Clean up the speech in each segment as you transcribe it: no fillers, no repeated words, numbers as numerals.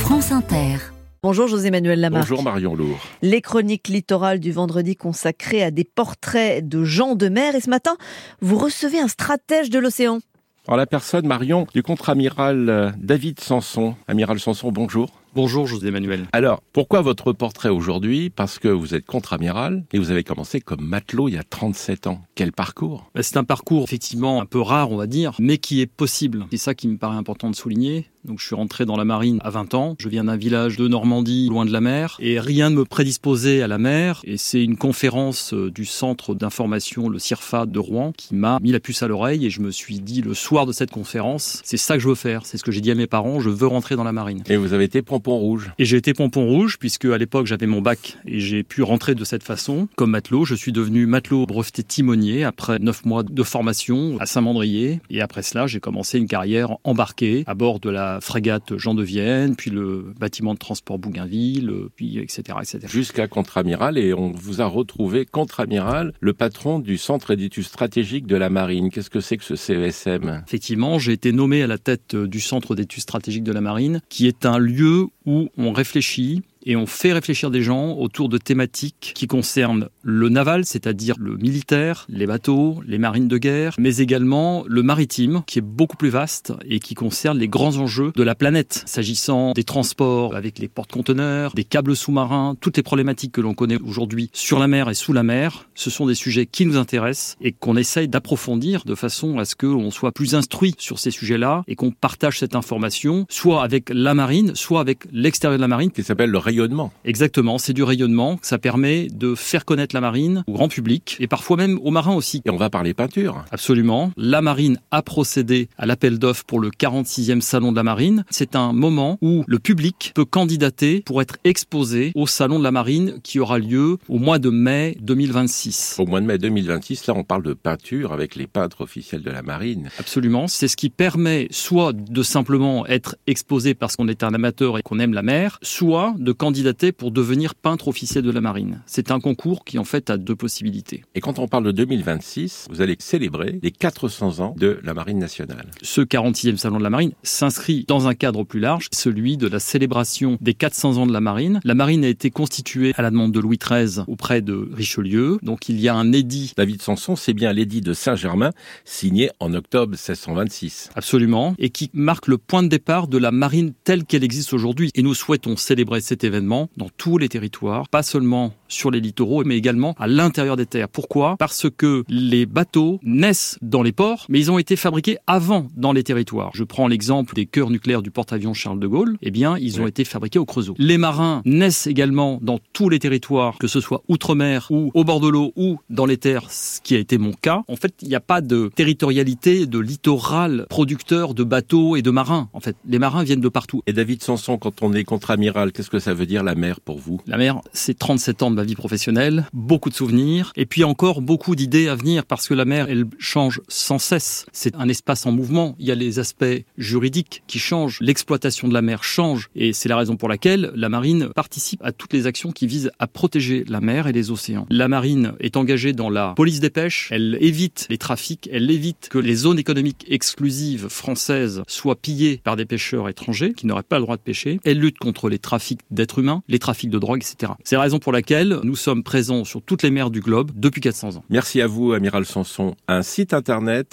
France Inter. Bonjour José-Manuel Lamarque. Bonjour Marion Lourd. Les chroniques littorales du vendredi consacrées à des portraits de gens de mer. Et ce matin, vous recevez un stratège de l'océan. En la personne, Marion, du contre-amiral David Sanson. Amiral Sanson, bonjour. Bonjour José-Manuel. Alors, pourquoi votre portrait aujourd'hui ? Parce que vous êtes contre-amiral et vous avez commencé comme matelot il y a 37 ans. Quel parcours ? C'est un parcours effectivement un peu rare, on va dire, mais qui est possible. C'est ça qui me paraît important de souligner. Donc je suis rentré dans la marine à 20 ans. Je viens d'un village de Normandie, loin de la mer, et rien ne me prédisposait à la mer. Et c'est une conférence du centre d'information, le CIRFA de Rouen, qui m'a mis la puce à l'oreille et je me suis dit le soir de cette conférence, c'est ça que je veux faire. C'est ce que j'ai dit à mes parents, je veux rentrer dans la marine. Et vous avez été pompon rouge. Et j'ai été pompon rouge puisque à l'époque j'avais mon bac et j'ai pu rentrer de cette façon. Comme matelot, je suis devenu matelot breveté timonier après 9 mois de formation à Saint-Mandrier. Et après cela, j'ai commencé une carrière embarquée à bord de la frégate Jean de Vienne, puis le bâtiment de transport Bougainville, puis etc. Jusqu'à contre-amiral, et on vous a retrouvé contre-amiral, le patron du Centre d'études stratégiques de la marine. Qu'est-ce que c'est que ce CESM ? Effectivement, j'ai été nommé à la tête du Centre d'études stratégiques de la marine, qui est un lieu où on réfléchit et on fait réfléchir des gens autour de thématiques qui concernent le naval, c'est-à-dire le militaire, les bateaux, les marines de guerre, mais également le maritime, qui est beaucoup plus vaste et qui concerne les grands enjeux de la planète, s'agissant des transports avec les porte-conteneurs, des câbles sous-marins, toutes les problématiques que l'on connaît aujourd'hui sur la mer et sous la mer. Ce sont des sujets qui nous intéressent et qu'on essaye d'approfondir de façon à ce qu'on soit plus instruit sur ces sujets-là et qu'on partage cette information, soit avec la marine, soit avec l'extérieur de la marine. Qui s'appelle le rayonnement. Exactement, c'est du rayonnement. Ça permet de faire connaître la marine au grand public et parfois même aux marins aussi. Et on va parler peinture. Absolument. La marine a procédé à l'appel d'offres pour le 46e salon de la marine. C'est un moment où le public peut candidater pour être exposé au salon de la marine qui aura lieu au mois de mai 2026. Au mois de mai 2026, là on parle de peinture avec les peintres officiels de la marine. Absolument. C'est ce qui permet soit de simplement être exposé parce qu'on est un amateur et qu'on aime la mer, soit de candidater pour devenir peintre officiel de la marine. C'est un concours qui en fait a deux possibilités. Et quand on parle de 2026, vous allez célébrer les 400 ans de la marine nationale. Ce 46e salon de la marine s'inscrit dans un cadre plus large, celui de la célébration des 400 ans de la marine. La marine a été constituée à la demande de Louis XIII auprès de Richelieu. Donc il y a un édit. David Sanson, c'est bien l'édit de Saint-Germain, signé en octobre 1626. Absolument. Et qui marque le point de départ de la marine telle qu'elle existe aujourd'hui. Et nous souhaitons célébrer cet événement dans tous les territoires, pas seulement sur les littoraux, mais également à l'intérieur des terres. Pourquoi ? Parce que les bateaux naissent dans les ports, mais ils ont été fabriqués avant dans les territoires. Je prends l'exemple des cœurs nucléaires du porte-avions Charles de Gaulle. Eh bien, ils ont été fabriqués au Creusot. Les marins naissent également dans tous les territoires, que ce soit outre-mer ou au bord de l'eau ou dans les terres, ce qui a été mon cas. En fait, il n'y a pas de territorialité, de littoral producteur de bateaux et de marins. En fait, les marins viennent de partout. Et David Sanson, quand on est contre-amiral, qu'est-ce que ça veut dire la mer pour vous ? La mer, c'est 37 ans de ma vie professionnelle, beaucoup de souvenirs, et puis encore beaucoup d'idées à venir, parce que la mer, elle change sans cesse. C'est un espace en mouvement. Il y a les aspects juridiques qui changent, l'exploitation de la mer change, et c'est la raison pour laquelle la marine participe à toutes les actions qui visent à protéger la mer et les océans. La marine est engagée dans la police des pêches, elle évite les trafics, elle évite que les zones économiques exclusives françaises soient pillées par des pêcheurs étrangers qui n'auraient pas le droit de pêcher. Elle lutte contre les trafics d'êtres humains, les trafics de drogue, etc. C'est la raison pour laquelle nous sommes présents sur toutes les mers du globe depuis 400 ans. Merci à vous, Amiral Sanson. Un site internet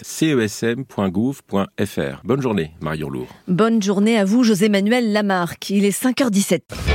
cesm.gouv.fr. Bonne journée, Marion Lourd. Bonne journée à vous, José-Manuel Lamarque. Il est 5h17.